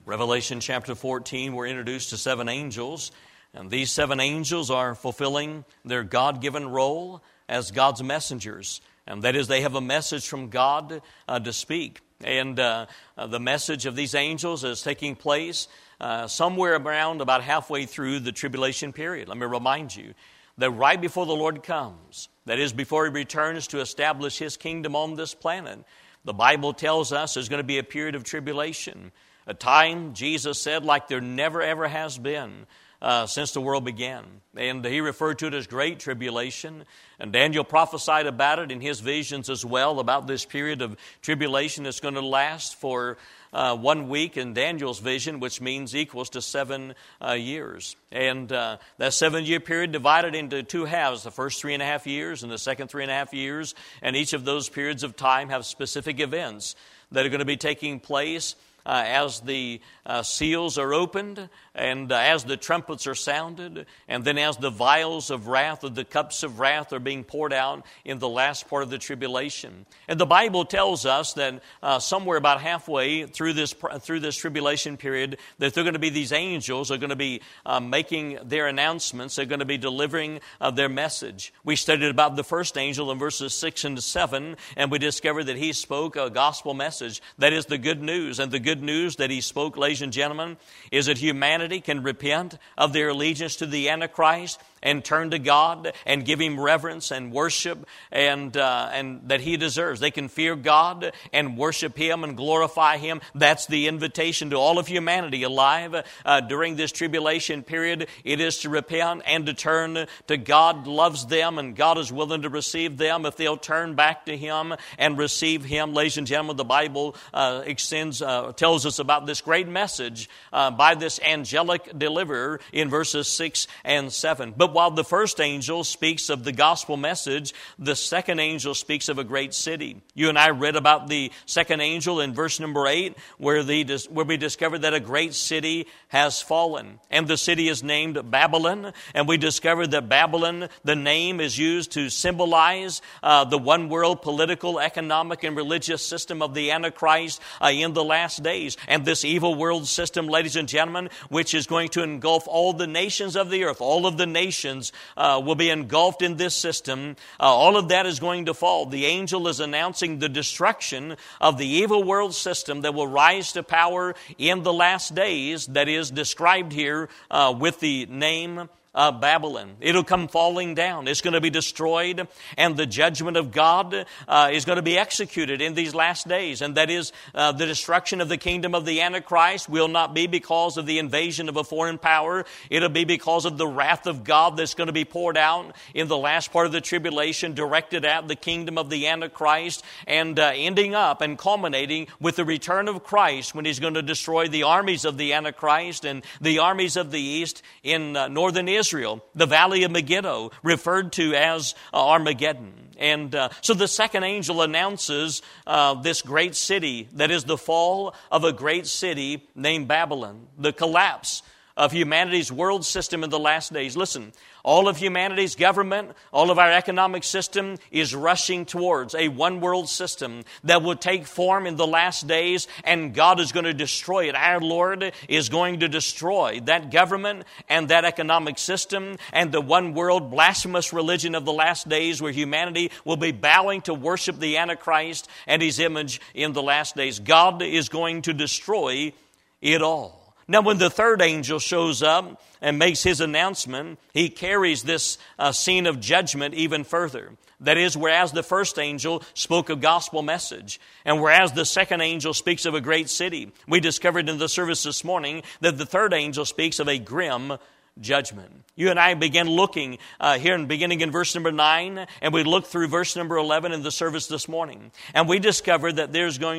Revelation chapter 14, we're introduced to 7 angels, and these 7 angels are fulfilling their God-given role as God's messengers. And that is, they have a message from God to speak. And the message of these angels is taking place somewhere around about halfway through the tribulation period. Let me remind you that right before the Lord comes, that is, before He returns to establish His kingdom on this planet, the Bible tells us there's going to be a period of tribulation. A time, Jesus said, like there never ever has been since the world began. And He referred to it as great tribulation. And Daniel prophesied about it in his visions as well, about this period of tribulation that's going to last for 1 week in Daniel's vision, which means equals to 7 years. And that 7-year period divided into 2 halves, the first 3.5 years and the second 3.5 years. And each of those periods of time have specific events that are going to be taking place as the seals are opened, and as the trumpets are sounded, and then as the vials of wrath, or the cups of wrath, are being poured out in the last part of the tribulation. And the Bible tells us that somewhere about halfway through this tribulation period, that there are going to be these angels are going to be making their announcements. They're going to be delivering their message. We studied about the first angel in verses 6 and 7, and we discovered that he spoke a gospel message. That is the good news. And the good news that he spoke, ladies and gentlemen, is that humanity can repent of their allegiance to the Antichrist and turn to God and give Him reverence and worship and that He deserves. They can fear God and worship Him and glorify Him. That's the invitation to all of humanity alive during this tribulation period. It is to repent and to turn to God. Loves them, and God is willing to receive them if they'll turn back to Him and receive Him. Ladies and gentlemen, the Bible tells us about this great message by this angelic deliverer in verses 6 and 7. But while the first angel speaks of the gospel message, the second angel speaks of a great city. You and I read about the second angel in verse number 8, where we discovered that a great city has fallen. And the city is named Babylon. And we discovered that Babylon, the name, is used to symbolize the one world political, economic, and religious system of the Antichrist in the last days. And this evil world system, ladies and gentlemen, which is going to engulf all the nations of the earth, all of the nations will be engulfed in this system. All of that is going to fall. The angel is announcing the destruction of the evil world system that will rise to power in the last days, that is described here with the name Babylon. It'll come falling down. It's going to be destroyed, and the judgment of God is going to be executed in these last days. And that is the destruction of the kingdom of the Antichrist will not be because of the invasion of a foreign power. It'll be because of the wrath of God that's going to be poured out in the last part of the tribulation, directed at the kingdom of the Antichrist, and ending up and culminating with the return of Christ, when He's going to destroy the armies of the Antichrist and the armies of the east in northern Israel, the valley of Megiddo, referred to as Armageddon. And so the second angel announces this great city, that is the fall of a great city named Babylon, the collapse of humanity's world system in the last days. Listen, all of humanity's government, all of our economic system is rushing towards a one-world system that will take form in the last days, and God is going to destroy it. Our Lord is going to destroy that government and that economic system and the one-world blasphemous religion of the last days, where humanity will be bowing to worship the Antichrist and his image in the last days. God is going to destroy it all. Now, when the third angel shows up and makes his announcement, he carries this scene of judgment even further. That is, whereas the first angel spoke a gospel message, and whereas the second angel speaks of a great city, we discovered in the service this morning that the third angel speaks of a grim judgment. You and I began looking here and beginning in verse number 9, and we looked through verse number 11 in the service this morning. And we discovered that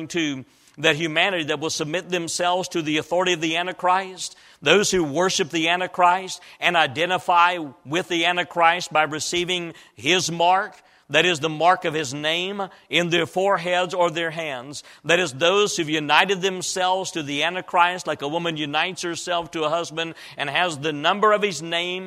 that humanity that will submit themselves to the authority of the Antichrist, those who worship the Antichrist and identify with the Antichrist by receiving his mark, that is the mark of his name, in their foreheads or their hands. That is those who've united themselves to the Antichrist, like a woman unites herself to a husband and has the number of his name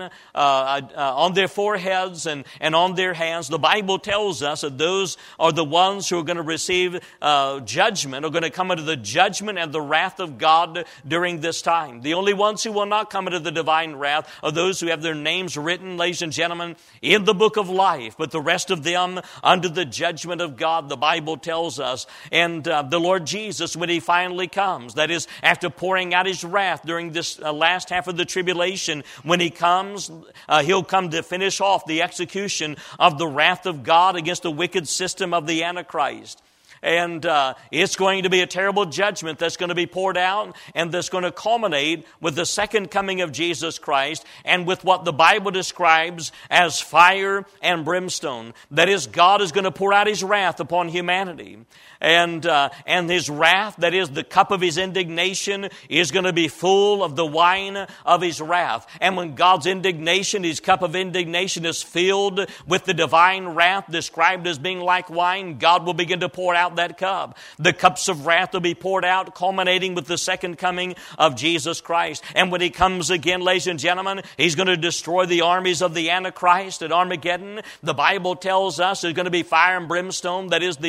on their foreheads and on their hands. The Bible tells us that those are the ones who are going to receive judgment, are going to come into the judgment and the wrath of God during this time. The only ones who will not come into the divine wrath are those who have their names written, ladies and gentlemen, in the book of life, but the rest of them under the judgment of God, the Bible tells us. And the Lord Jesus, when he finally comes, that is, after pouring out his wrath during this last half of the tribulation, when he comes, he'll come to finish off the execution of the wrath of God against the wicked system of the Antichrist. And it's going to be a terrible judgment that's going to be poured out, and that's going to culminate with the second coming of Jesus Christ and with what the Bible describes as fire and brimstone. That is, God is going to pour out his wrath upon humanity. And his wrath, that is the cup of his indignation, is going to be full of the wine of his wrath. And when God's indignation, his cup of indignation, is filled with the divine wrath described as being like wine, God will begin to pour out that cup. The cups of wrath will be poured out, culminating with the second coming of Jesus Christ. And when he comes again, ladies and gentlemen, he's going to destroy the armies of the Antichrist at Armageddon. The Bible tells us there's going to be fire and brimstone. That is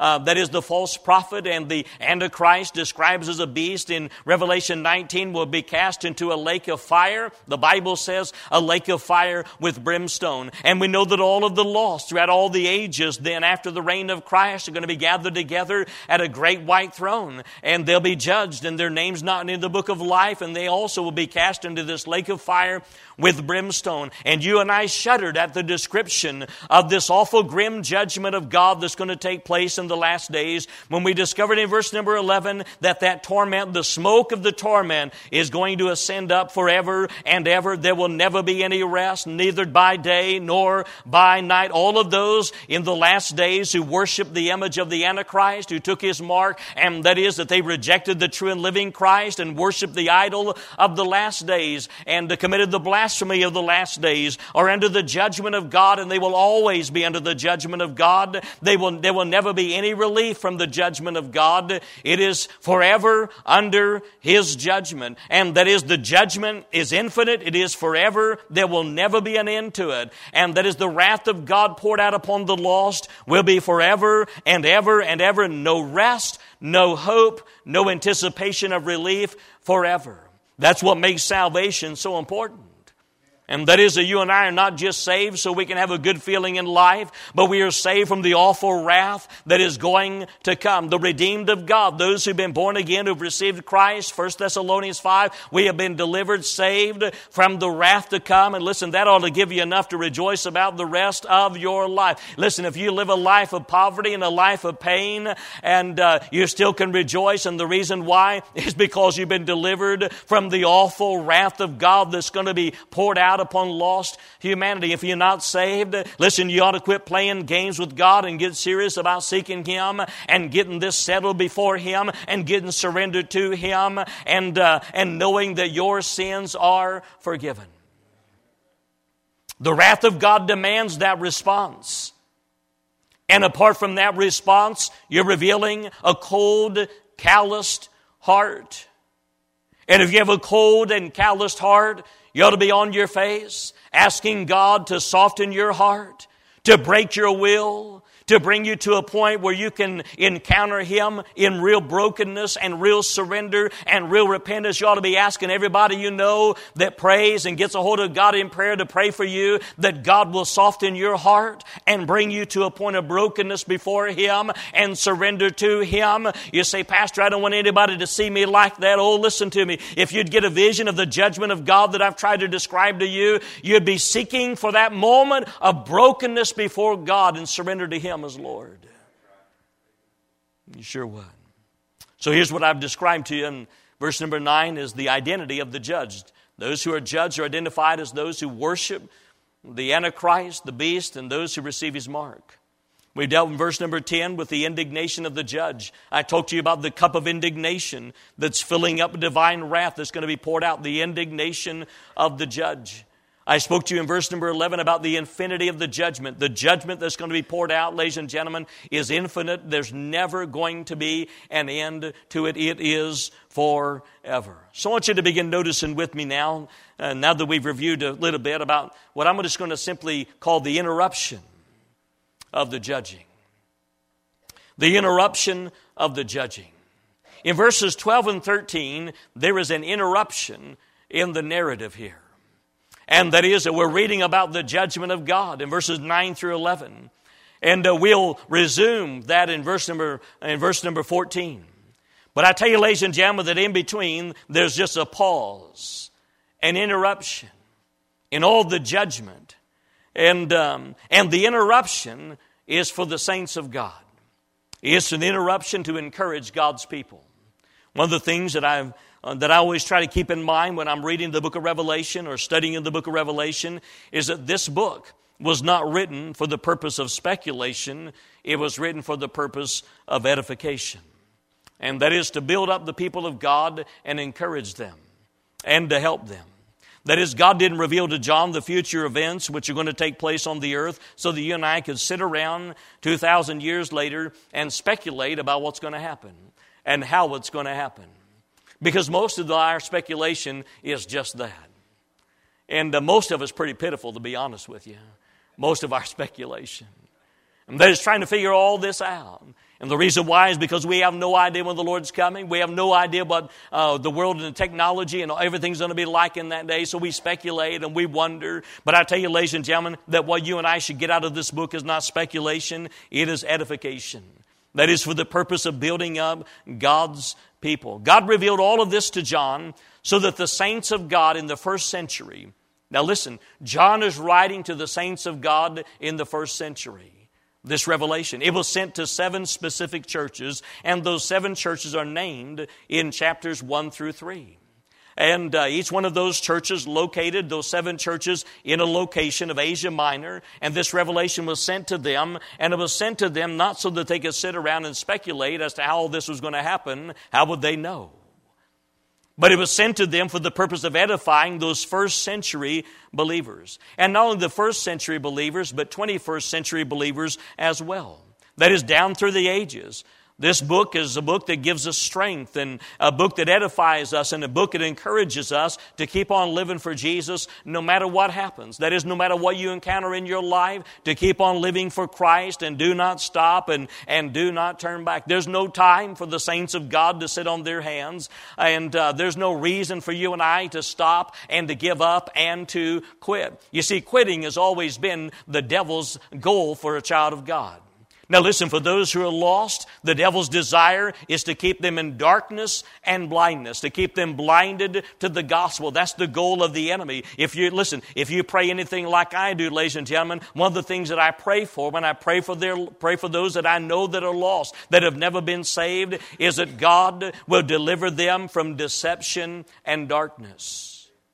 the false prophet, and the Antichrist, describes as a beast in Revelation 19, will be cast into a lake of fire. The Bible says a lake of fire with brimstone. And we know that all of the lost throughout all the ages then after the reign of Christ are going to be gathered together at a great white throne, and they'll be judged, and their names not in the book of life, and they also will be cast into this lake of fire with brimstone. And you and I shuddered at the description of this awful grim judgment of God that's going to take place in the last days, when we discovered in verse number 11 that torment, the smoke of the torment, is going to ascend up forever and ever. There will never be any rest, neither by day nor by night. All of those in the last days who worship the image of the Antichrist, who took his mark, and that is that they rejected the true and living Christ and worshiped the idol of the last days and committed the blasphemy of the last days, are under the judgment of God, and they will always be under the judgment of God. There will never be any relief from the judgment of God. It is forever under his judgment. And that is, the judgment is infinite. It is forever. There will never be an end to it. And that is, the wrath of God poured out upon the lost will be forever and ever and ever. No rest, no hope, no anticipation of relief, forever. That's what makes salvation so important. And that is that you and I are not just saved so we can have a good feeling in life, but we are saved from the awful wrath that is going to come. The redeemed of God, those who've been born again, who've received Christ, 1 Thessalonians 5, we have been delivered, saved from the wrath to come. And listen, that ought to give you enough to rejoice about the rest of your life. Listen, if you live a life of poverty and a life of pain, and you still can rejoice, and the reason why is because you've been delivered from the awful wrath of God that's going to be poured out upon lost humanity. If you're not saved, listen, you ought to quit playing games with God and get serious about seeking him and getting this settled before him and getting surrendered to him and knowing that your sins are forgiven. The wrath of God demands that response. And apart from that response, you're revealing a cold, calloused heart. And if you have a cold and calloused heart, you ought to be on your face, asking God to soften your heart, to break your will, to bring you to a point where you can encounter him in real brokenness and real surrender and real repentance. You ought to be asking everybody you know that prays and gets a hold of God in prayer to pray for you, that God will soften your heart and bring you to a point of brokenness before him and surrender to him. You say, Pastor, I don't want anybody to see me like that. Oh, listen to me. If you'd get a vision of the judgment of God that I've tried to describe to you, you'd be seeking for that moment of brokenness before God and surrender to him as Lord. You sure would. So here's what I've described to you in verse number 9 is the identity of the judged. Those who are judged are identified as those who worship the Antichrist, the beast, and those who receive his mark. We dealt in verse number 10 with the indignation of the judge. I talked to you about the cup of indignation that's filling up divine wrath that's going to be poured out, the indignation of the judge. I spoke to you in verse number 11 about the infinity of the judgment. The judgment that's going to be poured out, ladies and gentlemen, is infinite. There's never going to be an end to it. It is forever. So I want you to begin noticing with me now, now that we've reviewed a little bit about what I'm just going to simply call the interruption of the judging. The interruption of the judging. In verses 12 and 13, there is an interruption in the narrative here. And that is that we're reading about the judgment of God in verses 9 through 11. And we'll resume that in verse number 14. But I tell you, ladies and gentlemen, that in between, there's just a pause, an interruption in all the judgment. And the interruption is for the saints of God. It's an interruption to encourage God's people. One of the things that I always try to keep in mind when I'm reading the book of Revelation or studying in the book of Revelation is that this book was not written for the purpose of speculation. It was written for the purpose of edification. And that is to build up the people of God and encourage them and to help them. That is, God didn't reveal to John the future events which are going to take place on the earth so that you and I could sit around 2,000 years later and speculate about what's going to happen and how it's going to happen. Because most of our speculation is just that. And most of it's pretty pitiful, to be honest with you. Most of our speculation. And they're just trying to figure all this out. And the reason why is because we have no idea when the Lord's coming. We have no idea what the world and the technology and everything's going to be like in that day. So we speculate and we wonder. But I tell you, ladies and gentlemen, that what you and I should get out of this book is not speculation. It is edification. That is for the purpose of building up God's people. God revealed all of this to John so that the saints of God in the first century. Now listen, John is writing to the saints of God in the first century. This revelation. It was sent to 7 specific churches, and those 7 churches are named in chapters 1 through 3. And each one of those churches located, those 7 churches, in a location of Asia Minor. And this revelation was sent to them. And it was sent to them not so that they could sit around and speculate as to how all this was going to happen. How would they know? But it was sent to them for the purpose of edifying those first century believers. And not only the first century believers, but 21st century believers as well. That is, down through the ages. This book is a book that gives us strength and a book that edifies us and a book that encourages us to keep on living for Jesus no matter what happens. That is, no matter what you encounter in your life, to keep on living for Christ and do not stop and do not turn back. There's no time for the saints of God to sit on their hands, and there's no reason for you and I to stop and to give up and to quit. You see, quitting has always been the devil's goal for a child of God. Now listen, for those who are lost, the devil's desire is to keep them in darkness and blindness, to keep them blinded to the gospel. That's the goal of the enemy. If you pray anything like I do, ladies and gentlemen, one of the things that I pray for when I pray for those that I know that are lost, that have never been saved, is that God will deliver them from deception and darkness.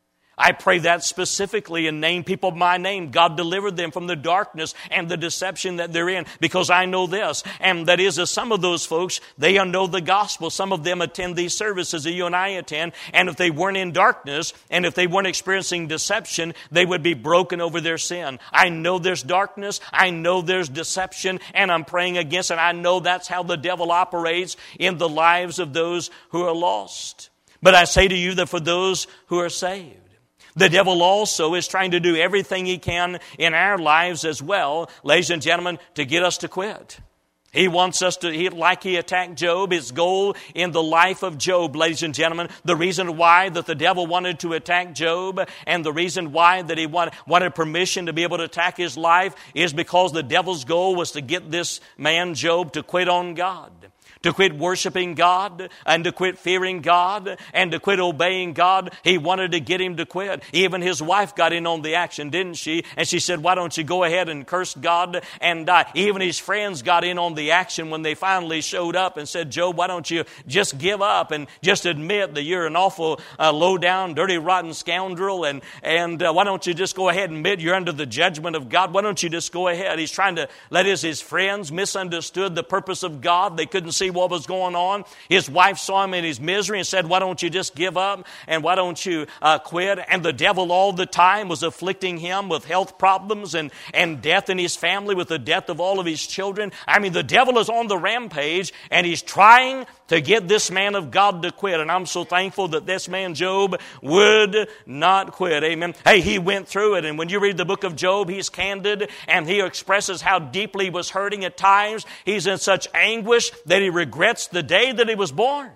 I pray that specifically and name people by name. God delivered them from the darkness and the deception that they're in, because I know this. And that is that some of those folks, they know the gospel. Some of them attend these services that you and I attend. And if they weren't in darkness and if they weren't experiencing deception, they would be broken over their sin. I know there's darkness. I know there's deception. And I'm praying against it. I know that's how the devil operates in the lives of those who are lost. But I say to you that for those who are saved, the devil also is trying to do everything he can in our lives as well, ladies and gentlemen, to get us to quit. He wants us to, like he attacked Job, his goal in the life of Job, ladies and gentlemen, the reason why that the devil wanted to attack Job and the reason why that he wanted permission to be able to attack his life is because the devil's goal was to get this man, Job, to quit on God. To quit worshiping God and to quit fearing God and to quit obeying God. He wanted to get him to quit. Even his wife got in on the action, didn't she? And she said, why don't you go ahead and curse God and die? Even his friends got in on the action when they finally showed up and said, Job, why don't you just give up and just admit that you're an awful low-down, dirty, rotten scoundrel and why don't you just go ahead and admit you're under the judgment of God? Why don't you just go ahead? He's trying to, that is, his friends misunderstood the purpose of God. They couldn't see see what was going on. His wife saw him in his misery and said, why don't you just give up and why don't you quit? And the devil all the time was afflicting him with health problems and death in his family, with the death of all of his children. I mean, the devil is on the rampage and he's trying to get this man of God to quit. And I'm so thankful that this man Job would not quit. Amen. Hey, he went through it. And when you read the book of Job, he's candid and he expresses how deeply he was hurting at times. He's in such anguish that he regrets the day that he was born.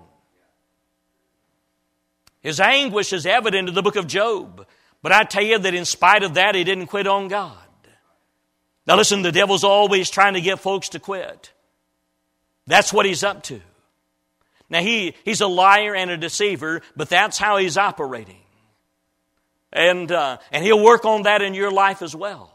His anguish is evident in the book of Job. But I tell you that in spite of that, he didn't quit on God. Now listen, the devil's always trying to get folks to quit. That's what he's up to. Now he's a liar and a deceiver, but that's how he's operating. And he'll work on that in your life as well.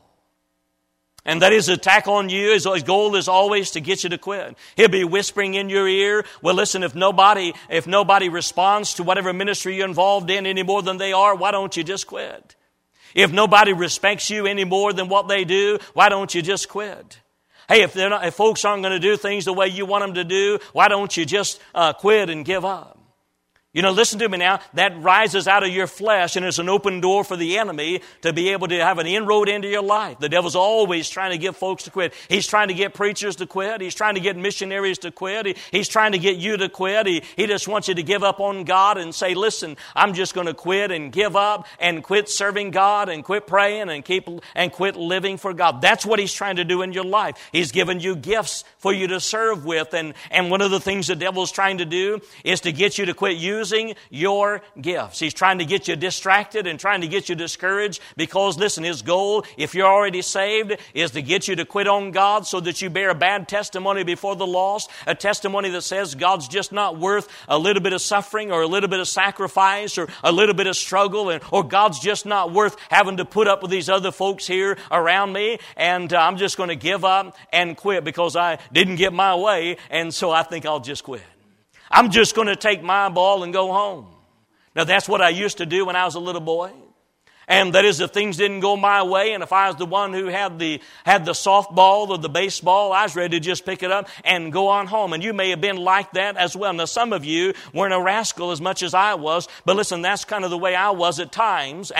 And that his attack on you, his goal is always to get you to quit. He'll be whispering in your ear, well listen, if nobody responds to whatever ministry you're involved in any more than they are, why don't you just quit? If nobody respects you any more than what they do, why don't you just quit? Hey, if folks aren't going to do things the way you want them to do, why don't you just quit and give up? You know, listen to me now. That rises out of your flesh and it's an open door for the enemy to be able to have an inroad into your life. The devil's always trying to get folks to quit. He's trying to get preachers to quit. He's trying to get missionaries to quit. He's trying to get you to quit. He just wants you to give up on God and say, listen, I'm just going to quit and give up and quit serving God and quit praying and quit living for God. That's what he's trying to do in your life. He's given you gifts for you to serve with. And one of the things the devil's trying to do is to get you to quit using your gifts. He's trying to get you distracted and trying to get you discouraged because, listen, his goal, if you're already saved, is to get you to quit on God so that you bear a bad testimony before the lost, a testimony that says God's just not worth a little bit of suffering or a little bit of sacrifice or a little bit of struggle, or God's just not worth having to put up with these other folks here around me, and I'm just going to give up and quit because I didn't get my way, and so I think I'll just quit. I'm just going to take my ball and go home. Now, that's what I used to do when I was a little boy. And that is, if things didn't go my way, and if I was the one who had the softball or the baseball, I was ready to just pick it up and go on home. And you may have been like that as well. Now, some of you weren't a rascal as much as I was, but listen, that's kind of the way I was at times,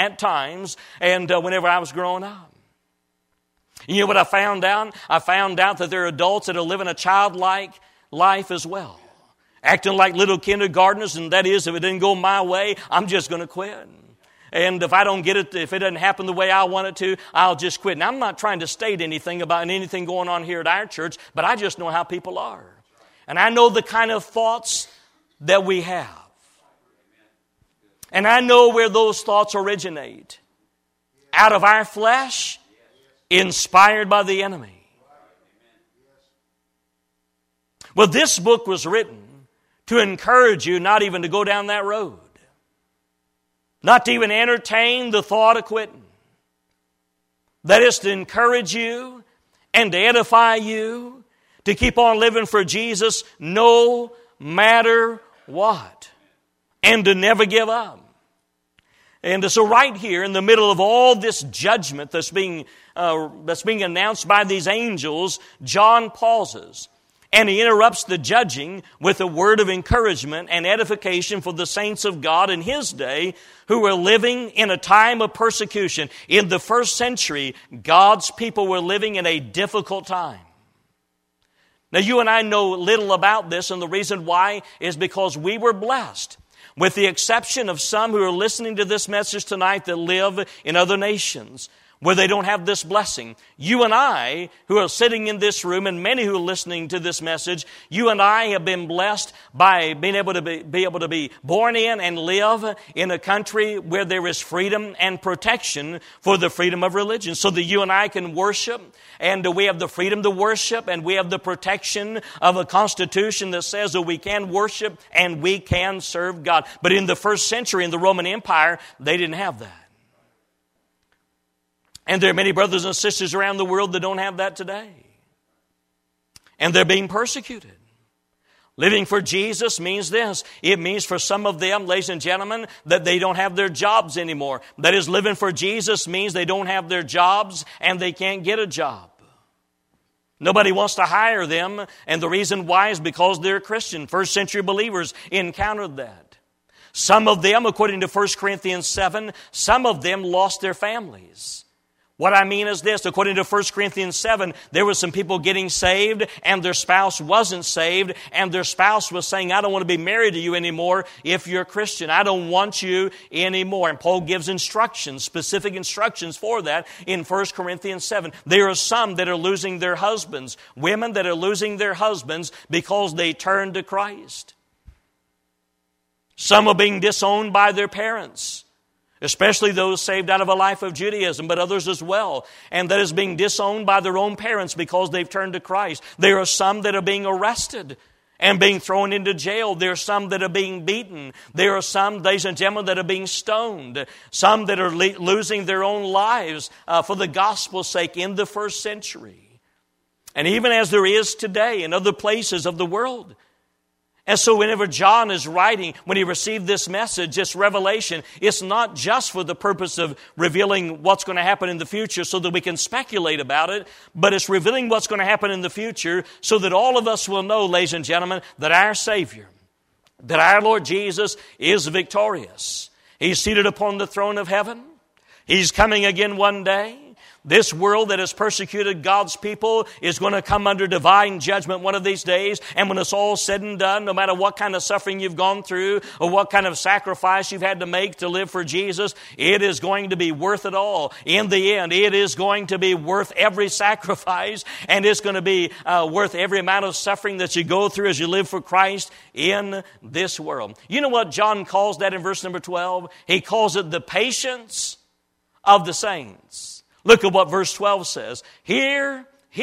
and whenever I was growing up. You know what I found out? I found out that there are adults that are living a childlike life as well. Acting like little kindergartners, and that is, if it didn't go my way, I'm just going to quit. And if I don't get it, if it doesn't happen the way I want it to, I'll just quit. Now, I'm not trying to state anything about anything going on here at our church, but I just know how people are. And I know the kind of thoughts that we have. And I know where those thoughts originate. Out of our flesh, inspired by the enemy. Well, this book was written to encourage you not even to go down that road. Not to even entertain the thought of quitting. That is to encourage you and to edify you to keep on living for Jesus no matter what. And to never give up. And so right here in the middle of all this judgment that's being announced by these angels, John pauses. And he interrupts the judging with a word of encouragement and edification for the saints of God in his day who were living in a time of persecution. In the first century, God's people were living in a difficult time. Now, you and I know little about this, and the reason why is because we were blessed. With the exception of some who are listening to this message tonight that live in other nations, where they don't have this blessing. You and I, who are sitting in this room, and many who are listening to this message, you and I have been blessed by being able to be born in and live in a country where there is freedom and protection for the freedom of religion, so that you and I can worship, and we have the freedom to worship, and we have the protection of a constitution that says that we can worship and we can serve God. But in the first century, in the Roman Empire, they didn't have that. And there are many brothers and sisters around the world that don't have that today. And they're being persecuted. Living for Jesus means this. It means for some of them, ladies and gentlemen, that they don't have their jobs anymore. That is, living for Jesus means they don't have their jobs and they can't get a job. Nobody wants to hire them, and the reason why is because they're Christian. First century believers encountered that. Some of them, according to 1 Corinthians 7, some of them lost their families. What I mean is this, according to 1 Corinthians 7, there were some people getting saved and their spouse wasn't saved, and their spouse was saying, I don't want to be married to you anymore if you're a Christian. I don't want you anymore. And Paul gives instructions, specific instructions for that in 1 Corinthians 7. There are some that are losing their husbands, women that are losing their husbands because they turned to Christ. Some are being disowned by their parents, especially those saved out of a life of Judaism, but others as well. And that is being disowned by their own parents because they've turned to Christ. There are some that are being arrested and being thrown into jail. There are some that are being beaten. There are some, ladies and gentlemen, that are being stoned. Some that are losing their own lives for the gospel's sake in the first century. And even as there is today in other places of the world. And so whenever John is writing, when he received this message, this revelation, it's not just for the purpose of revealing what's going to happen in the future so that we can speculate about it, but it's revealing what's going to happen in the future so that all of us will know, ladies and gentlemen, that our Savior, that our Lord Jesus is victorious. He's seated upon the throne of heaven. He's coming again one day. This world that has persecuted God's people is going to come under divine judgment one of these days. And when it's all said and done, no matter what kind of suffering you've gone through or what kind of sacrifice you've had to make to live for Jesus, it is going to be worth it all. In the end, it is going to be worth every sacrifice, and it's going to be worth every amount of suffering that you go through as you live for Christ in this world. You know what John calls that in verse number 12? He calls it the patience of the saints. Look at what verse 12 says. Here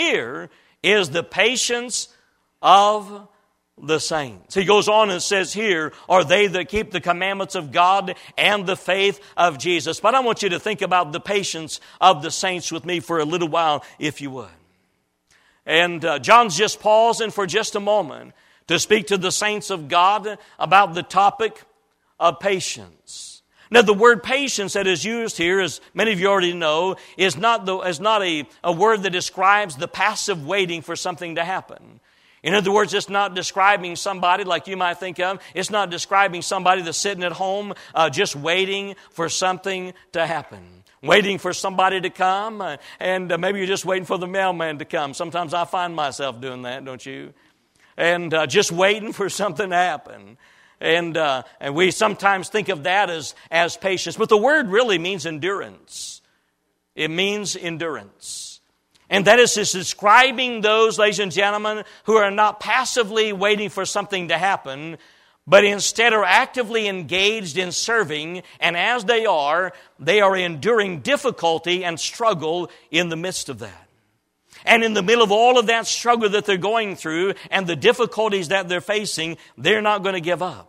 is the patience of the saints. He goes on and says, here are they that keep the commandments of God and the faith of Jesus. But I want you to think about the patience of the saints with me for a little while, if you would. And John's just pausing for just a moment to speak to the saints of God about the topic of patience. Now, the word patience that is used here, as many of you already know, is not a word that describes the passive waiting for something to happen. In other words, it's not describing somebody like you might think of. It's not describing somebody that's sitting at home just waiting for something to happen. Waiting for somebody to come, and maybe you're just waiting for the mailman to come. Sometimes I find myself doing that, don't you? And just waiting for something to happen. And we sometimes think of that as patience. But the word really means endurance. It means endurance. And that is just describing those, ladies and gentlemen, who are not passively waiting for something to happen, but instead are actively engaged in serving. And as they are enduring difficulty and struggle in the midst of that. And in the middle of all of that struggle that they're going through and the difficulties that they're facing, they're not going to give up.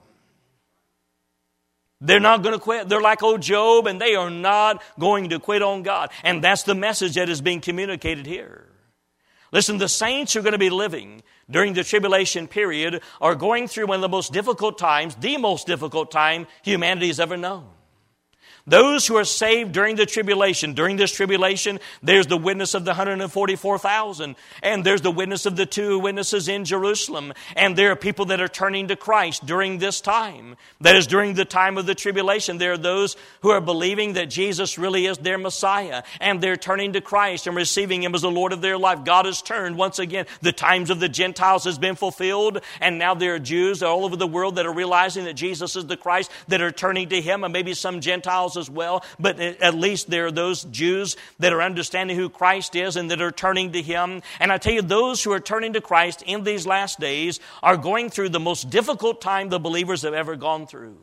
They're not going to quit. They're like old Job, and they are not going to quit on God. And that's the message that is being communicated here. Listen, the saints who are going to be living during the tribulation period are going through one of the most difficult times, the most difficult time humanity has ever known. Those who are saved during this tribulation, there's the witness of the 144,000, and there's the witness of the 2 witnesses in Jerusalem, and there are people that are turning to Christ during this time. That is, during the time of the tribulation, there are those who are believing that Jesus really is their Messiah, and they're turning to Christ and receiving Him as the Lord of their life. God has turned once again. The times of the Gentiles has been fulfilled, and now there are Jews all over the world that are realizing that Jesus is the Christ, that are turning to Him, and maybe some Gentiles as well, but at least there are those Jews that are understanding who Christ is and that are turning to Him. And I tell you, those who are turning to Christ in these last days are going through the most difficult time the believers have ever gone through.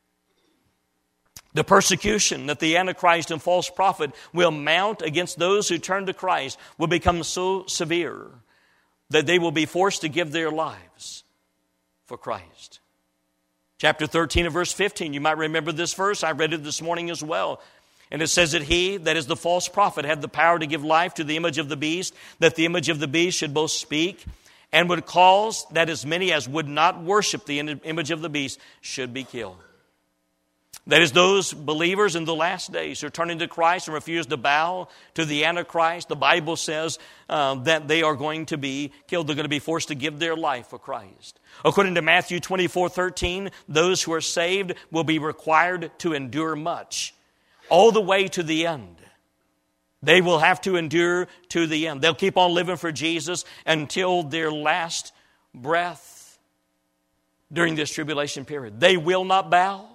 The persecution that the Antichrist and false prophet will mount against those who turn to Christ will become so severe that they will be forced to give their lives for Christ. Chapter 13 and verse 15, you might remember this verse. I read it this morning as well. And it says that he, that is the false prophet, had the power to give life to the image of the beast, that the image of the beast should both speak and would cause that as many as would not worship the image of the beast should be killed. That is, those believers in the last days who are turning to Christ and refuse to bow to the Antichrist. The Bible says that they are going to be killed. They're going to be forced to give their life for Christ. According to Matthew 24:13, those who are saved will be required to endure much, all the way to the end. They will have to endure to the end. They'll keep on living for Jesus until their last breath during this tribulation period. They will not bow.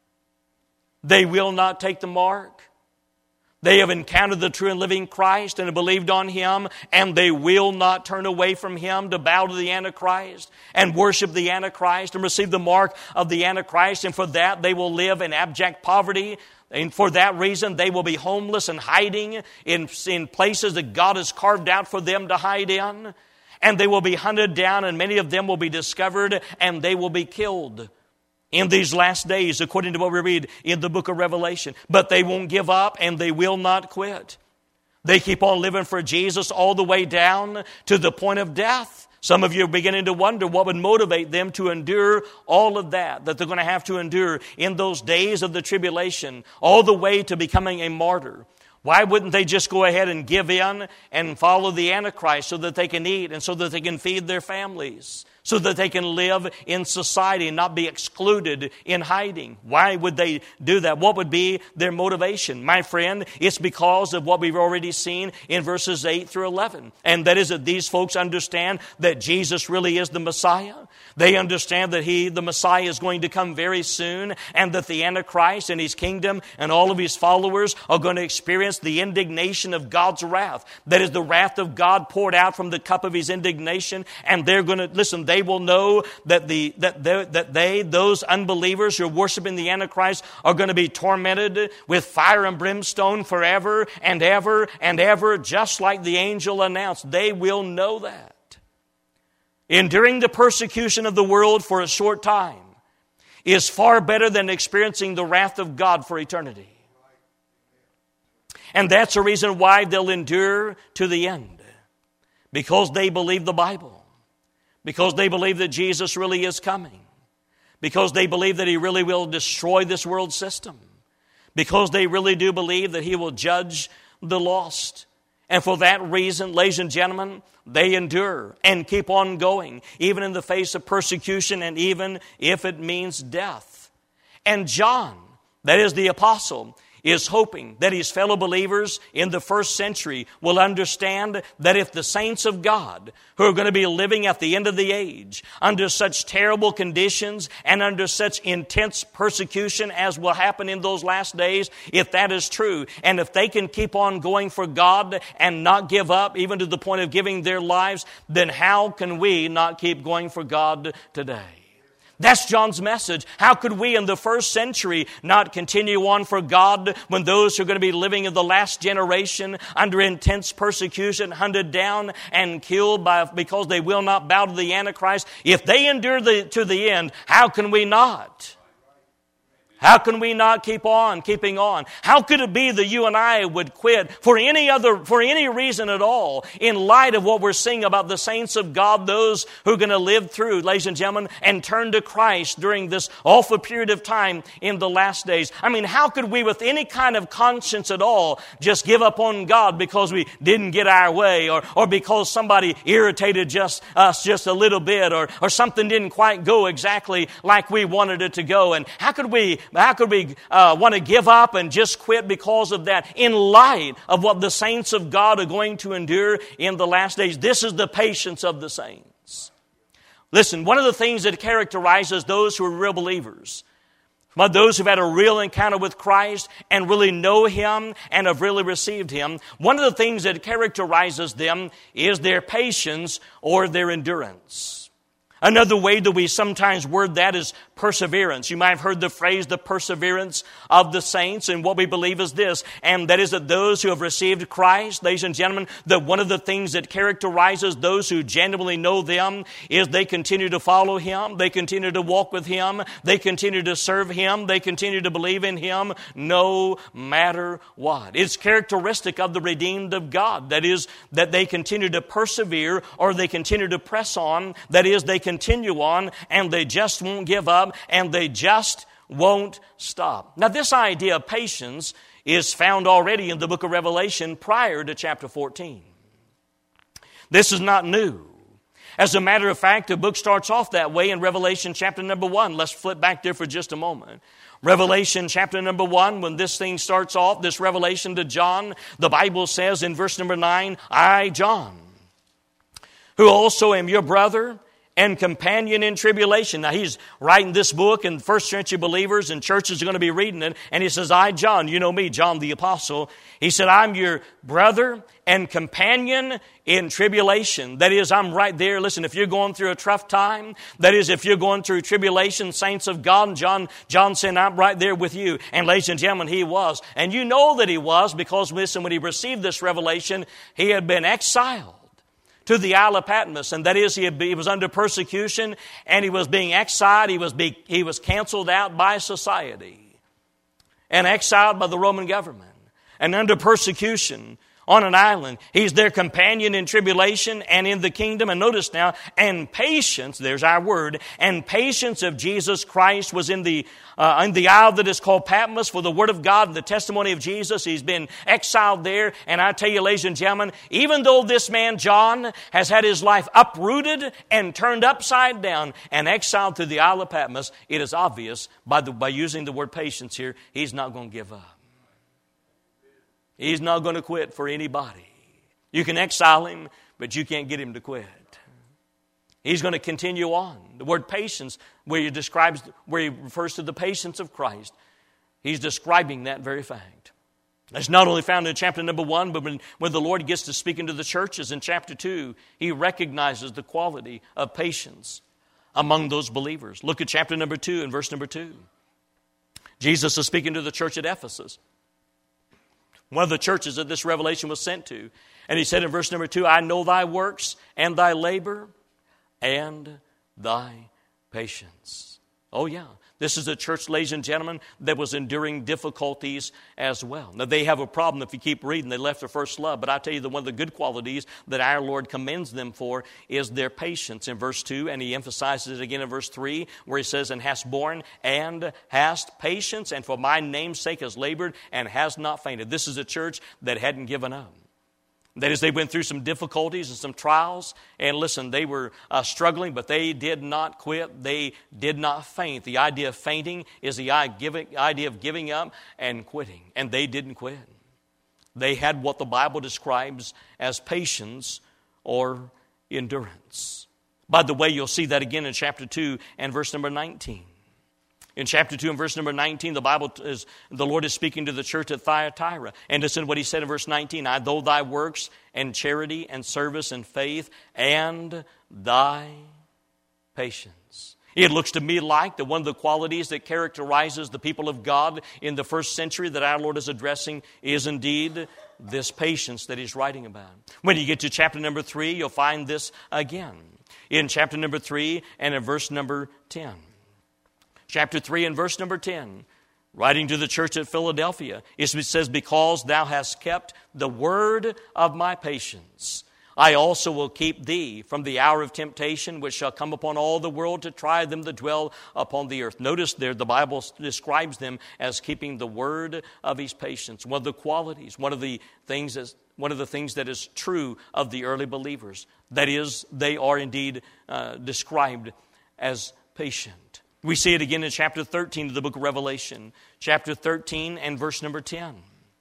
They will not take the mark. They have encountered the true and living Christ and have believed on Him, and they will not turn away from Him to bow to the Antichrist and worship the Antichrist and receive the mark of the Antichrist. And for that, they will live in abject poverty. And for that reason, they will be homeless and hiding in places that God has carved out for them to hide in. And they will be hunted down, and many of them will be discovered, and they will be killed in these last days, according to what we read in the book of Revelation. But they won't give up, and they will not quit. They keep on living for Jesus all the way down to the point of death. Some of you are beginning to wonder what would motivate them to endure all of that they're going to have to endure in those days of the tribulation, all the way to becoming a martyr. Why wouldn't they just go ahead and give in and follow the Antichrist so that they can eat and so that they can feed their families, so that they can live in society and not be excluded in hiding? Why would they do that? What would be their motivation? My friend, it's because of what we've already seen in verses 8 through 11. And that is that these folks understand that Jesus really is the Messiah. They understand that the Messiah, is going to come very soon, and that the Antichrist and his kingdom and all of his followers are going to experience the indignation of God's wrath. That is the wrath of God poured out from the cup of his indignation, and they're going to, listen, they will know that those unbelievers who are worshiping the Antichrist are going to be tormented with fire and brimstone forever and ever and ever, just like the angel announced. They will know that. Enduring the persecution of the world for a short time is far better than experiencing the wrath of God for eternity. And that's the reason why they'll endure to the end. Because they believe the Bible. Because they believe that Jesus really is coming. Because they believe that He really will destroy this world system. Because they really do believe that He will judge the lost. And for that reason, ladies and gentlemen, they endure and keep on going, even in the face of persecution and even if it means death. And John, that is the apostle, is hoping that his fellow believers in the first century will understand that if the saints of God, who are going to be living at the end of the age, under such terrible conditions and under such intense persecution as will happen in those last days, if that is true, and if they can keep on going for God and not give up, even to the point of giving their lives, then how can we not keep going for God today? That's John's message. How could we in the first century not continue on for God when those who are going to be living in the last generation under intense persecution, hunted down and killed because they will not bow to the Antichrist? If they endure to the end, how can we not? How can we not keeping on? How could it be that you and I would quit for any reason at all in light of what we're seeing about the saints of God, those who are going to live through, ladies and gentlemen, and turn to Christ during this awful period of time in the last days? I mean, how could we with any kind of conscience at all just give up on God because we didn't get our way or because somebody irritated us just a little bit or something didn't quite go exactly like we wanted it to go? And how could we want to give up and just quit because of that in light of what the saints of God are going to endure in the last days? This is the patience of the saints. Listen, one of the things that characterizes those who are real believers, those who've had a real encounter with Christ and really know Him and have really received Him, one of the things that characterizes them is their patience or their endurance. Another way that we sometimes word that is perseverance. You might have heard the phrase, the perseverance of the saints, and what we believe is this, and that is that those who have received Christ, ladies and gentlemen, that one of the things that characterizes those who genuinely know them is they continue to follow Him, they continue to walk with Him, they continue to serve Him, they continue to believe in Him no matter what. It's characteristic of the redeemed of God, that is, that they continue to persevere or they continue to press on, that is, they continue on and they just won't give up and they just won't stop. Now, this idea of patience is found already in the book of Revelation prior to chapter 14. This is not new. As a matter of fact, the book starts off that way in Revelation chapter number 1. Let's flip back there for just a moment. Revelation chapter number 1, when this thing starts off, this revelation to John, the Bible says in verse number 9, I, John, who also am your brother and companion in tribulation. Now, he's writing this book, and first century believers and churches are going to be reading it. And he says, I, John, you know me, John the Apostle. He said, I'm your brother and companion in tribulation. That is, I'm right there. Listen, if you're going through a tough time, that is, if you're going through tribulation, saints of God, John said, I'm right there with you. And ladies and gentlemen, he was. And you know that he was because, listen, when he received this revelation, he had been exiled to the Isle of Patmos, and that is, he was under persecution, and he was being exiled. He was canceled out by society, and exiled by the Roman government, and under persecution on an island. He's their companion in tribulation and in the kingdom. And notice now, and patience, there's our word, and patience of Jesus Christ was in the isle that is called Patmos for the word of God and the testimony of Jesus. He's been exiled there. And I tell you, ladies and gentlemen, even though this man, John, has had his life uprooted and turned upside down and exiled to the Isle of Patmos, it is obvious by using the word patience here, he's not going to give up. He's not going to quit for anybody. You can exile him, but you can't get him to quit. He's going to continue on. The word patience, where he refers to the patience of Christ, he's describing that very fact. It's not only found in chapter number 1, but when the Lord gets to speaking to the churches in chapter 2, he recognizes the quality of patience among those believers. Look at chapter number 2 and verse number 2. Jesus is speaking to the church at Ephesus, one of the churches that this revelation was sent to. And he said in verse number 2, I know thy works and thy labor and thy patience. Oh yeah, this is a church, ladies and gentlemen, that was enduring difficulties as well. Now they have a problem if you keep reading. They left their first love. But I tell you, one of the good qualities that our Lord commends them for is their patience in verse 2. And he emphasizes it again in verse 3, where he says, and hast borne and hast patience, and for my name's sake has labored and has not fainted. This is a church that hadn't given up. That is, they went through some difficulties and some trials. And listen, they were struggling, but they did not quit. They did not faint. The idea of fainting is the idea of giving up and quitting. And they didn't quit. They had what the Bible describes as patience or endurance. By the way, you'll see that again in chapter 2 and verse number 19. In chapter 2 and verse number 19, the Lord is speaking to the church at Thyatira. And listen to what he said in verse 19. I know thy works and charity and service and faith and thy patience. It looks to me like that one of the qualities that characterizes the people of God in the first century that our Lord is addressing is indeed this patience that he's writing about. When you get to chapter number 3, you'll find this again. In chapter number 3 and in verse number 10. Chapter 3 and verse number 10, writing to the church at Philadelphia, it says, because thou hast kept the word of my patience, I also will keep thee from the hour of temptation which shall come upon all the world to try them that dwell upon the earth. Notice there the Bible describes them as keeping the word of his patience. One of the qualities, one of the things that is true of the early believers. That is, they are indeed described as patient. We see it again in chapter 13 of the book of Revelation. Chapter 13 and verse number 10.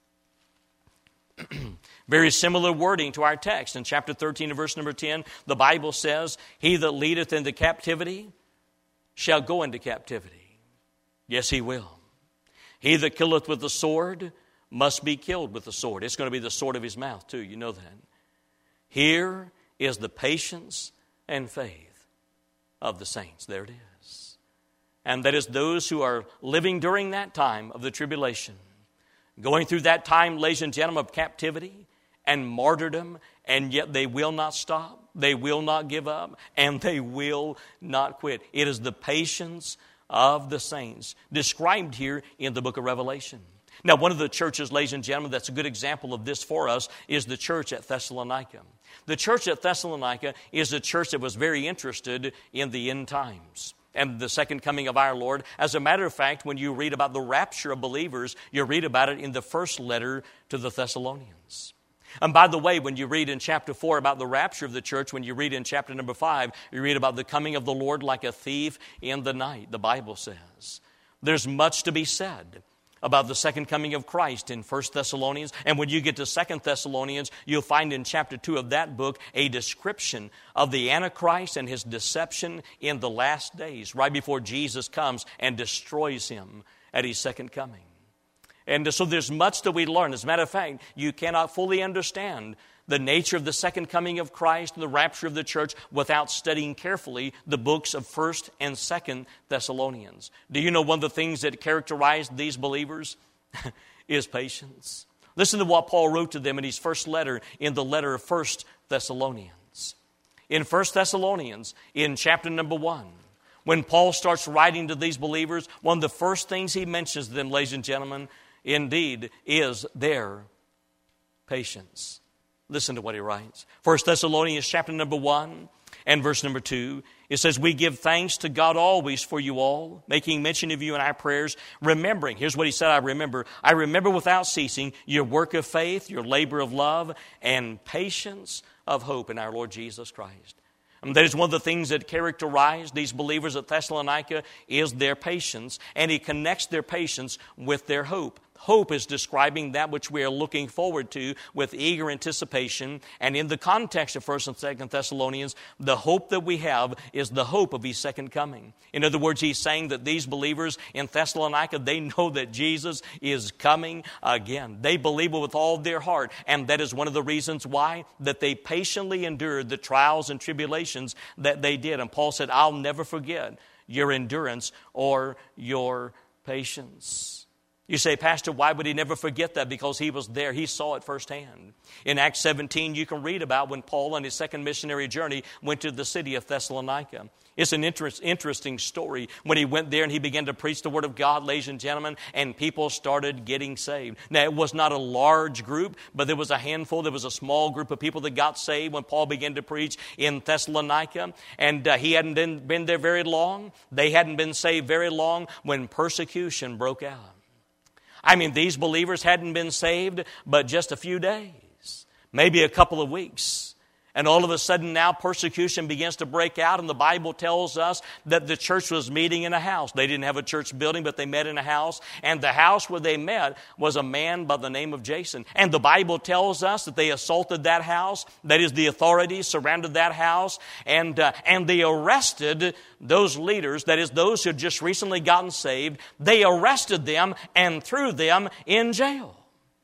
Very similar wording to our text. In chapter 13 and verse number 10, the Bible says, he that leadeth into captivity shall go into captivity. Yes, he will. He that killeth with the sword must be killed with the sword. It's going to be the sword of his mouth too, you know that. Here is the patience and faith of the saints. There it is. And that is those who are living during that time of the tribulation, going through that time, ladies and gentlemen, of captivity and martyrdom, and yet they will not stop, they will not give up, and they will not quit. It is the patience of the saints described here in the book of Revelation. Now, one of the churches, ladies and gentlemen, that's a good example of this for us is the church at Thessalonica. The church at Thessalonica is a church that was very interested in the end times. and the second coming of our Lord. As a matter of fact, when you read about the rapture of believers, you read about it in the first letter to the Thessalonians. And by the way, when you read in chapter 4 about the rapture of the church, when you read in chapter number 5, you read about the coming of the Lord like a thief in the night, the Bible says. There's much to be said about the second coming of Christ in 1 Thessalonians. And when you get to 2 Thessalonians, you'll find in chapter 2 of that book a description of the Antichrist and his deception in the last days, right before Jesus comes and destroys him at his second coming. And so there's much that we learn. As a matter of fact, you cannot fully understand the nature of the second coming of Christ and the rapture of the church without studying carefully the books of 1 and 2 Thessalonians. Do you know one of the things that characterized these believers is patience? Listen to what Paul wrote to them in his first letter, in the letter of 1 Thessalonians. In 1 Thessalonians, in chapter number 1, when Paul starts writing to these believers, one of the first things he mentions to them, ladies and gentlemen, indeed, is their patience. Listen to what he writes. 1 Thessalonians chapter number 1 and verse number 2. It says, we give thanks to God always for you all, making mention of you in our prayers, remembering. Here's what he said, I remember without ceasing your work of faith, your labor of love, and patience of hope in our Lord Jesus Christ. And that is one of the things that characterized these believers at Thessalonica is their patience. And he connects their patience with their hope. Hope is describing that which we are looking forward to with eager anticipation. And in the context of 1 and 2 Thessalonians, the hope that we have is the hope of his second coming. In other words, he's saying that these believers in Thessalonica, they know that Jesus is coming again. They believe it with all their heart. And that is one of the reasons why that they patiently endured the trials and tribulations that they did. And Paul said, I'll never forget your endurance or your patience. You say, Pastor, why would he never forget that? Because he was there. He saw it firsthand. In Acts 17, you can read about when Paul on his second missionary journey went to the city of Thessalonica. It's an interesting story when he went there and he began to preach the Word of God, ladies and gentlemen, and people started getting saved. Now, it was not a large group, but there was a handful. There was a small group of people that got saved when Paul began to preach in Thessalonica. And he hadn't been there very long. They hadn't been saved very long when persecution broke out. I mean, these believers hadn't been saved but just a few days, maybe a couple of weeks. And all of a sudden now persecution begins to break out, and the Bible tells us that the church was meeting in a house. They didn't have a church building, but they met in a house. And the house where they met was a man by the name of Jason. And the Bible tells us that they assaulted that house. That is, the authorities surrounded that house. And they arrested those leaders, that is, those who had just recently gotten saved. They arrested them and threw them in jail.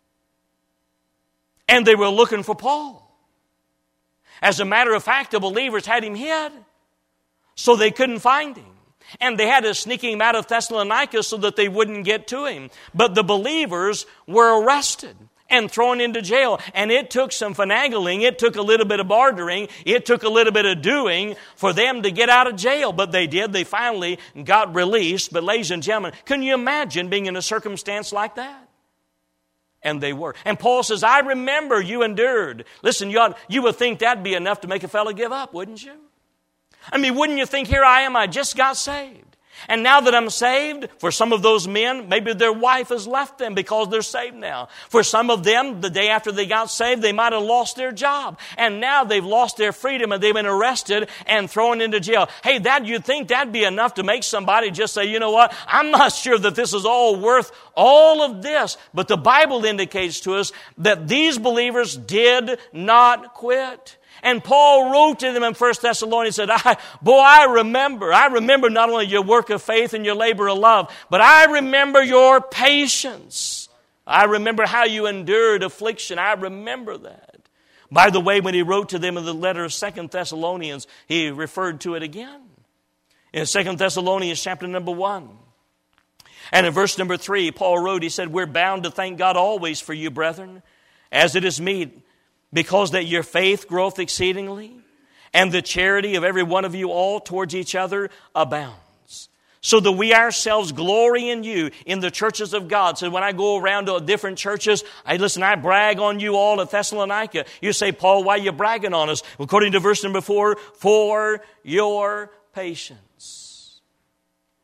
And they were looking for Paul. As a matter of fact, the believers had him hid, so they couldn't find him. And they had to sneak him out of Thessalonica so that they wouldn't get to him. But the believers were arrested and thrown into jail. And it took some finagling. It took a little bit of bartering. It took a little bit of doing for them to get out of jail. But they did. They finally got released. But ladies and gentlemen, can you imagine being in a circumstance like that? And they were. And Paul says, I remember you endured. Listen, you would think that'd be enough to make a fellow give up, wouldn't you? I mean, wouldn't you think, here I am, I just got saved. And now that I'm saved, for some of those men, maybe their wife has left them because they're saved now. For some of them, the day after they got saved, they might have lost their job. And now they've lost their freedom and they've been arrested and thrown into jail. Hey, you'd think that'd be enough to make somebody just say, you know what, I'm not sure that this is all worth all of this. But the Bible indicates to us that these believers did not quit. And Paul wrote to them in 1 Thessalonians and said, I remember not only your work of faith and your labor of love, but I remember your patience. I remember how you endured affliction. I remember that. By the way, when he wrote to them in the letter of 2 Thessalonians, he referred to it again. In 2 Thessalonians chapter number 1. And in verse number 3, Paul wrote, he said, we're bound to thank God always for you, brethren, as it is meet, because that your faith groweth exceedingly, and the charity of every one of you all towards each other abounds. So that we ourselves glory in you in the churches of God. So when I go around to different churches, I brag on you all at Thessalonica. You say, Paul, why are you bragging on us? According to verse number 4, for your patience.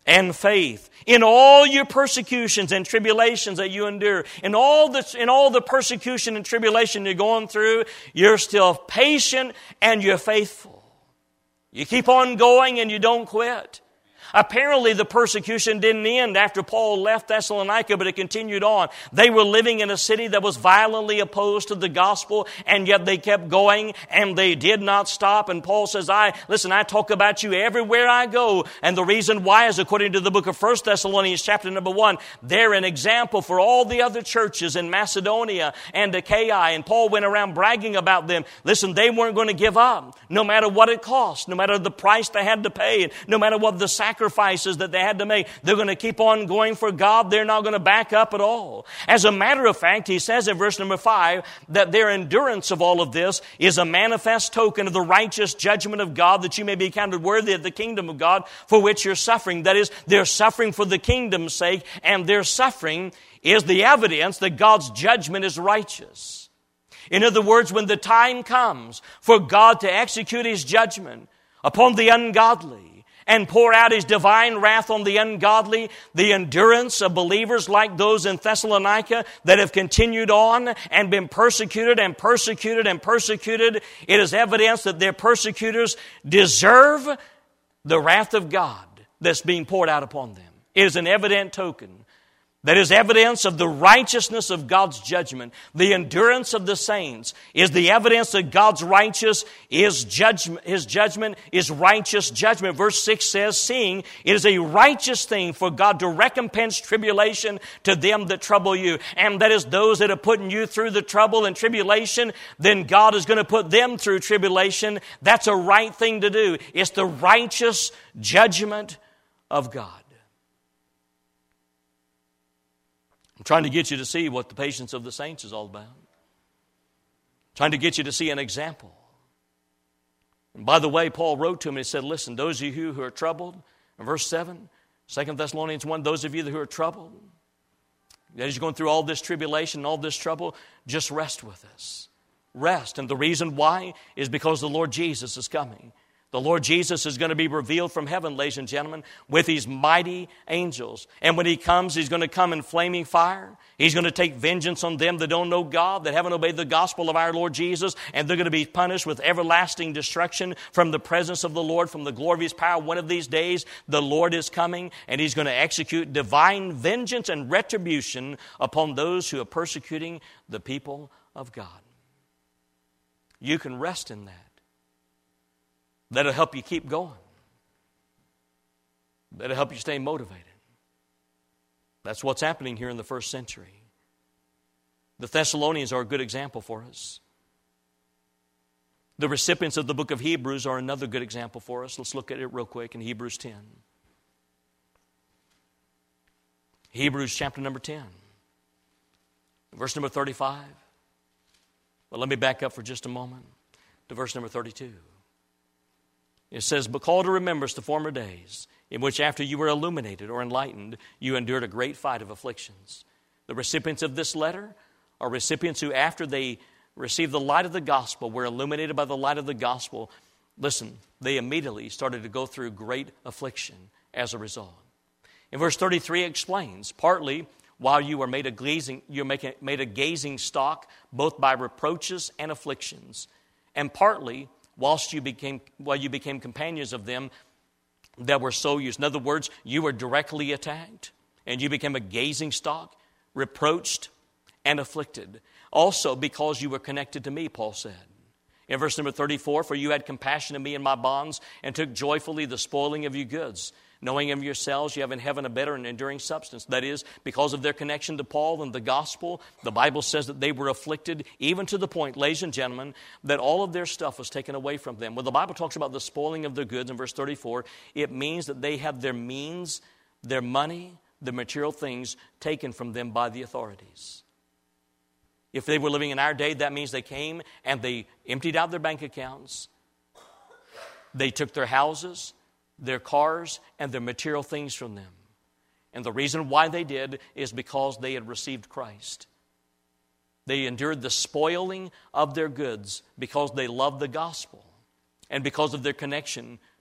and faith. In all your persecutions and tribulations that you endure, in all the persecution and tribulation you're going through, you're still patient and you're faithful. You keep on going and you don't quit. Apparently the persecution didn't end after Paul left Thessalonica, but it continued on. They were living in a city that was violently opposed to the gospel, and yet they kept going, and they did not stop. And Paul says, I talk about you everywhere I go. And the reason why is, according to the book of 1 Thessalonians chapter number 1, they're an example for all the other churches in Macedonia and Achaia. And Paul went around bragging about them. Listen, they weren't going to give up, no matter what it cost, no matter the price they had to pay, no matter what the sacrifices that they had to make. They're going to keep on going for God. They're not going to back up at all. As a matter of fact, he says in verse number 5 that their endurance of all of this is a manifest token of the righteous judgment of God, that you may be counted worthy of the kingdom of God for which you're suffering. That is, they're suffering for the kingdom's sake, and their suffering is the evidence that God's judgment is righteous. In other words, when the time comes for God to execute His judgment upon the ungodly and pour out His divine wrath on the ungodly, the endurance of believers like those in Thessalonica that have continued on and been persecuted and persecuted and persecuted, it is evidence that their persecutors deserve the wrath of God that's being poured out upon them. It is an evident token. That is evidence of the righteousness of God's judgment. The endurance of the saints is the evidence that God's righteous is judgment. His judgment is righteous judgment. Verse 6 says, seeing it is a righteous thing for God to recompense tribulation to them that trouble you. And that is those that are putting you through the trouble and tribulation, then God is going to put them through tribulation. That's a right thing to do. It's the righteous judgment of God. I'm trying to get you to see what the patience of the saints is all about. Trying to get you to see an example. And by the way, Paul wrote to him and he said, listen, those of you who are troubled, in verse 7, 2 Thessalonians 1, those of you who are troubled, as you're going through all this tribulation and all this trouble, just rest with us. Rest. And the reason why is because the Lord Jesus is coming. The Lord Jesus is going to be revealed from heaven, ladies and gentlemen, with His mighty angels. And when He comes, He's going to come in flaming fire. He's going to take vengeance on them that don't know God, that haven't obeyed the gospel of our Lord Jesus, and they're going to be punished with everlasting destruction from the presence of the Lord, from the glory of His power. One of these days, the Lord is coming, and He's going to execute divine vengeance and retribution upon those who are persecuting the people of God. You can rest in that. That'll help you keep going. That'll help you stay motivated. That's what's happening here in the first century. The Thessalonians are a good example for us. The recipients of the book of Hebrews are another good example for us. Let's look at it real quick in Hebrews 10. Hebrews chapter number 10. Verse number 35. Well, let me back up for just a moment to verse number 32. It says, but call to remembrance the former days, in which after you were illuminated or enlightened, you endured a great fight of afflictions. The recipients of this letter are recipients who, after they received the light of the gospel, were illuminated by the light of the gospel. Listen, they immediately started to go through great affliction as a result. In verse 33 it explains, partly while you were made a gazing stock, both by reproaches and afflictions, and partly while you became companions of them that were so used. In other words, you were directly attacked, and you became a gazing stock, reproached, and afflicted. Also because you were connected to me, Paul said. In verse number 34, for you had compassion of me in my bonds, and took joyfully the spoiling of your goods, knowing of yourselves you have in heaven a better and enduring substance. That is, because of their connection to Paul and the gospel, the Bible says that they were afflicted even to the point, ladies and gentlemen, that all of their stuff was taken away from them. When the Bible talks about the spoiling of their goods in verse 34, it means that they had their means, their money, the material things taken from them by the authorities. If they were living in our day, that means they came and they emptied out their bank accounts. They took their houses, their cars, and their material things from them. And the reason why they did is because they had received Christ. They endured the spoiling of their goods because they loved the gospel and because of their connection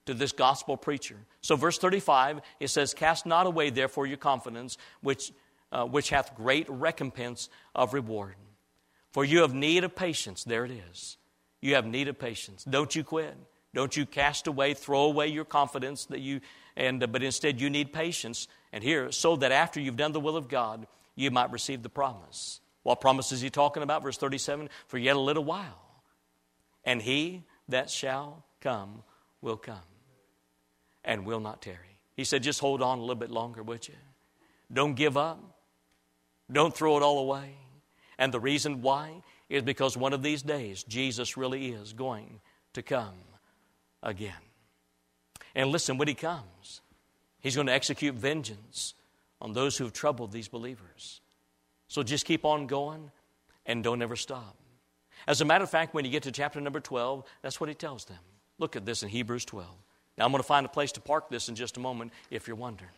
to this gospel preacher. So verse 35, it says, "Cast not away therefore your confidence, which hath great recompense of reward. For you have need of patience." There it is. You have need of patience. Don't you quit. Don't you cast away, throw away your confidence but instead you need patience. And here, so that after you've done the will of God, you might receive the promise. What promise is he talking about? Verse 37, "For yet a little while, and he that shall come will come, and will not tarry." He said, just hold on a little bit longer, would you? Don't give up. Don't throw it all away. And the reason why is because one of these days, Jesus really is going to come again. And listen, when he comes, he's going to execute vengeance on those who have troubled these believers. So just keep on going and don't ever stop. As a matter of fact, when you get to chapter number 12, that's what he tells them. Look at this in Hebrews 12. Now I'm going to find a place to park this in just a moment if you're wondering.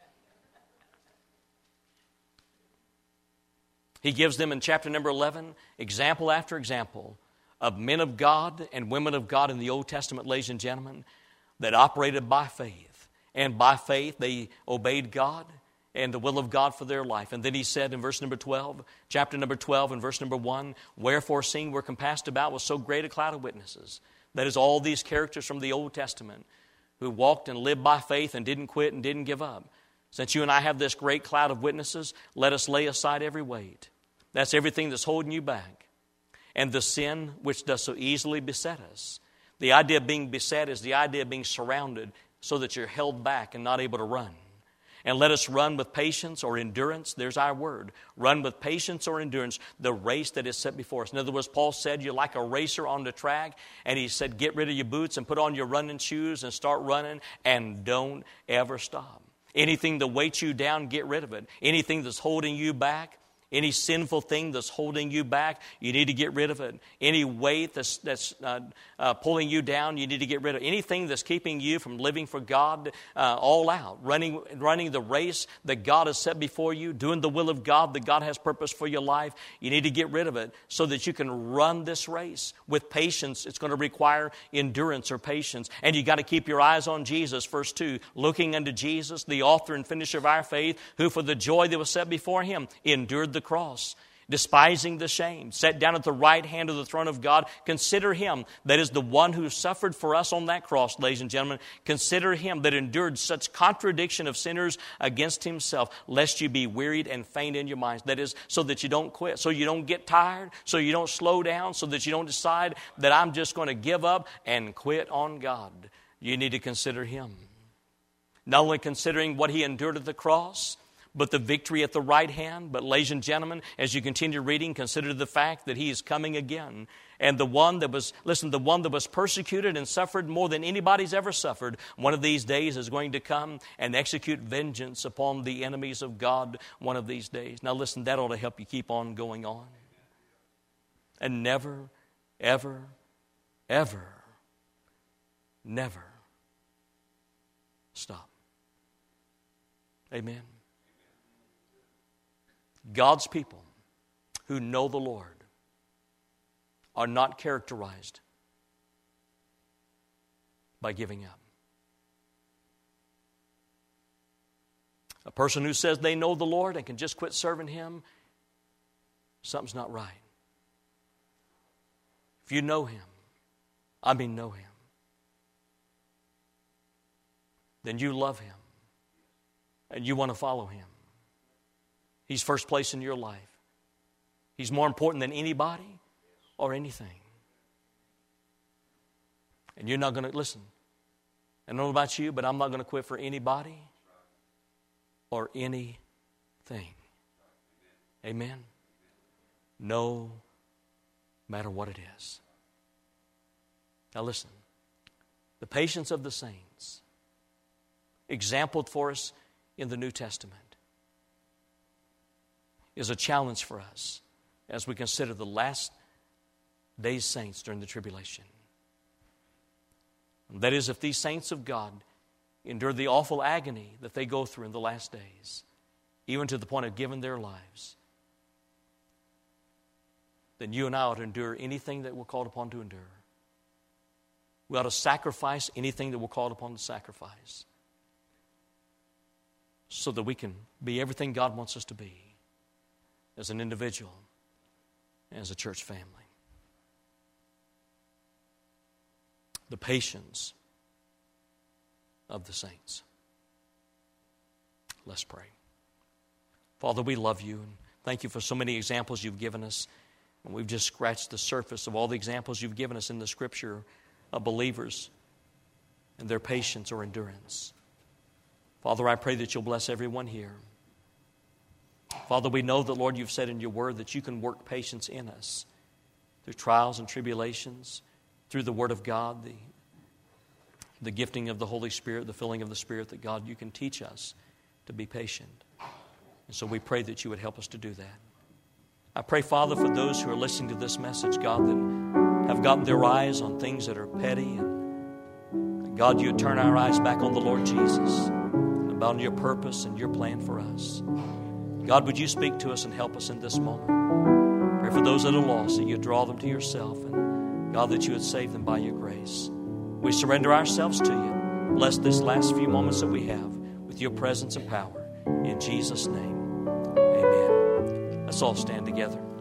He gives them in chapter number 11 example after example of men of God and women of God in the Old Testament, ladies and gentlemen, that operated by faith. And by faith they obeyed God and the will of God for their life. And then he said in verse number 12, chapter number 12 and verse number 1, "Wherefore seeing we're compassed about with so great a cloud of witnesses," that is all these characters from the Old Testament who walked and lived by faith and didn't quit and didn't give up. "Since you and I have this great cloud of witnesses, let us lay aside every weight." That's everything that's holding you back. "And the sin which does so easily beset us." The idea of being beset is the idea of being surrounded so that you're held back and not able to run. "And let us run with patience," or endurance. There's our word. Run with patience or endurance the race that is set before us. In other words, Paul said you're like a racer on the track. And he said get rid of your boots and put on your running shoes and start running and don't ever stop. Anything that weights you down, get rid of it. Anything that's holding you back, any sinful thing that's holding you back, you need to get rid of it. Any weight that's pulling you down, you need to get rid of it. Anything that's keeping you from living for God, all out, running the race that God has set before you, doing the will of God that God has purpose for your life, you need to get rid of it so that you can run this race with patience. It's going to require endurance or patience. And you got to keep your eyes on Jesus, verse 2, "Looking unto Jesus, the author and finisher of our faith, who for the joy that was set before him endured the cross, despising the shame, sat down at the right hand of the throne of God." Consider him that is the one who suffered for us on that cross, ladies and gentlemen. Consider him that endured such contradiction of sinners against himself, lest you be wearied and faint in your minds. That is, so that you don't quit, so you don't get tired, so you don't slow down, so that you don't decide that I'm just going to give up and quit on God. You need to consider him. Not only considering what he endured at the cross, but the victory at the right hand. But ladies and gentlemen, as you continue reading, consider the fact that he is coming again. And the one that was persecuted and suffered more than anybody's ever suffered, one of these days is going to come and execute vengeance upon the enemies of God one of these days. Now listen, that ought to help you keep on going on. And never, ever, ever, never stop. Amen. God's people who know the Lord are not characterized by giving up. A person who says they know the Lord and can just quit serving him, something's not right. If you know him, know him, then you love him and you want to follow him. He's first place in your life. He's more important than anybody or anything. And you're not going to, listen, I don't know about you, but I'm not going to quit for anybody or anything. Amen? No matter what it is. Now listen, the patience of the saints, exampled for us in the New Testament, is a challenge for us as we consider the last days saints during the tribulation. That is, if these saints of God endure the awful agony that they go through in the last days, even to the point of giving their lives, then you and I ought to endure anything that we're called upon to endure. We ought to sacrifice anything that we're called upon to sacrifice so that we can be everything God wants us to be as an individual, as a church family. The patience of the saints. Let's pray. Father, we love you and thank you for so many examples you've given us. And we've just scratched the surface of all the examples you've given us in the Scripture of believers and their patience or endurance. Father, I pray that you'll bless everyone here. Father, we know that, Lord, you've said in your word that you can work patience in us through trials and tribulations, through the word of God, the gifting of the Holy Spirit, the filling of the Spirit, that, God, you can teach us to be patient. And so we pray that you would help us to do that. I pray, Father, for those who are listening to this message, God, that have gotten their eyes on things that are petty, and God, you would turn our eyes back on the Lord Jesus, about your purpose and your plan for us. God, would you speak to us and help us in this moment? Pray for those that are lost, that you draw them to yourself, and God, that you would save them by your grace. We surrender ourselves to you. Bless this last few moments that we have with your presence and power. In Jesus' name, amen. Let's all stand together.